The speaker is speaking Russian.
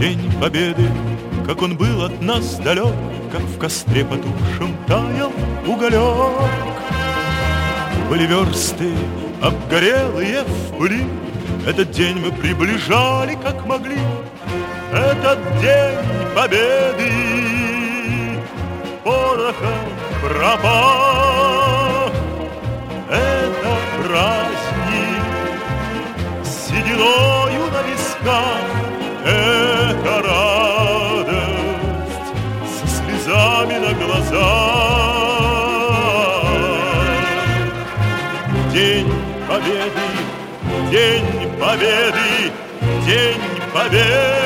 День Победы, как он был от нас далек, как в костре потухшем таял уголек. Были версты, обгорелые в пыли, этот день мы приближали, как могли. Этот день Победы порохом пропах. Это праздник с сединою на висках. Это радость со слезами на глазах. День Победы, День Победы, День Победы.